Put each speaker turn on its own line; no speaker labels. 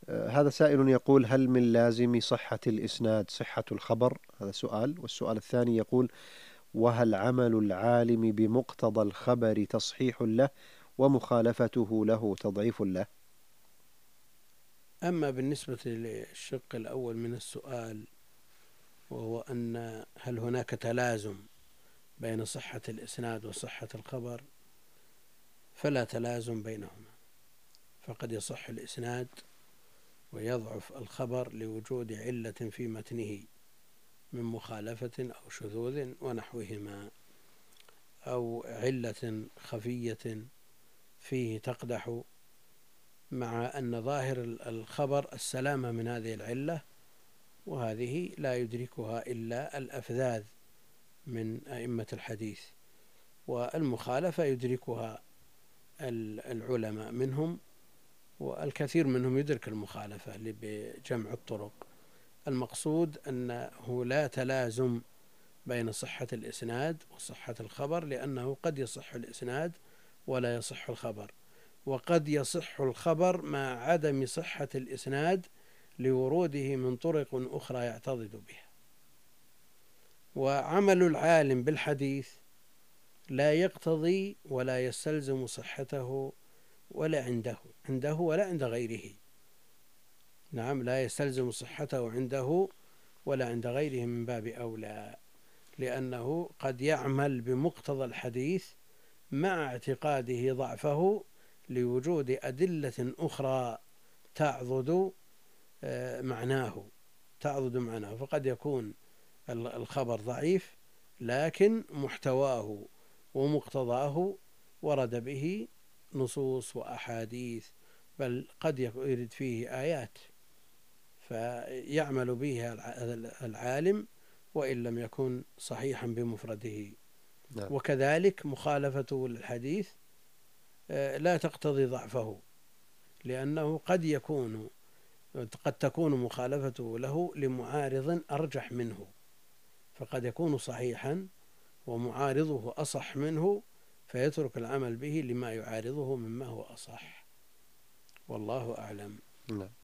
هذا سائل يقول: هل من لازم صحة الإسناد صحة الخبر؟ هذا سؤال. والسؤال الثاني يقول: وهل عمل العالم بمقتضى الخبر تصحيح له ومخالفته له تضعيف له؟
أما بالنسبة للشق الأول من السؤال، وهو أن هل هناك تلازم بين صحة الإسناد وصحة الخبر، فلا تلازم بينهما، فقد يصح الإسناد ويضعف الخبر لوجود علة في متنه من مخالفة أو شذوذ ونحوهما، أو علة خفية فيه تقدح، مع أن ظاهر الخبر السلامة من هذه العلة، وهذه لا يدركها إلا الأفذاذ من أئمة الحديث، والمخالفة يدركها العلماء منهم، والكثير منهم يدرك المخالفة بجمع الطرق. المقصود أنه لا تلازم بين صحة الإسناد وصحة الخبر، لأنه قد يصح الإسناد ولا يصح الخبر، وقد يصح الخبر مع عدم صحة الإسناد لوروده من طرق أخرى يعتضد بها. وعمل العالم بالحديث لا يقتضي ولا يستلزم صحته ولا عنده ولا عند غيره. نعم، لا يستلزم صحته عنده ولا عند غيره من باب أولى، لأنه قد يعمل بمقتضى الحديث مع اعتقاده ضعفه لوجود أدلة أخرى تعضد معناه، فقد يكون الخبر ضعيف لكن محتواه ومقتضاه ورد به نصوص وأحاديث، بل قد يرد فيه آيات فيعمل به العالم وإن لم يكن صحيحا بمفرده.
نعم.
وكذلك مخالفته للحديث لا تقتضي ضعفه، لأنه قد تكون مخالفته له لمعارض أرجح منه، فقد يكون صحيحا ومعارضه أصح منه، فيترك العمل به لما يعارضه مما هو أصح. والله أعلم.
نعم.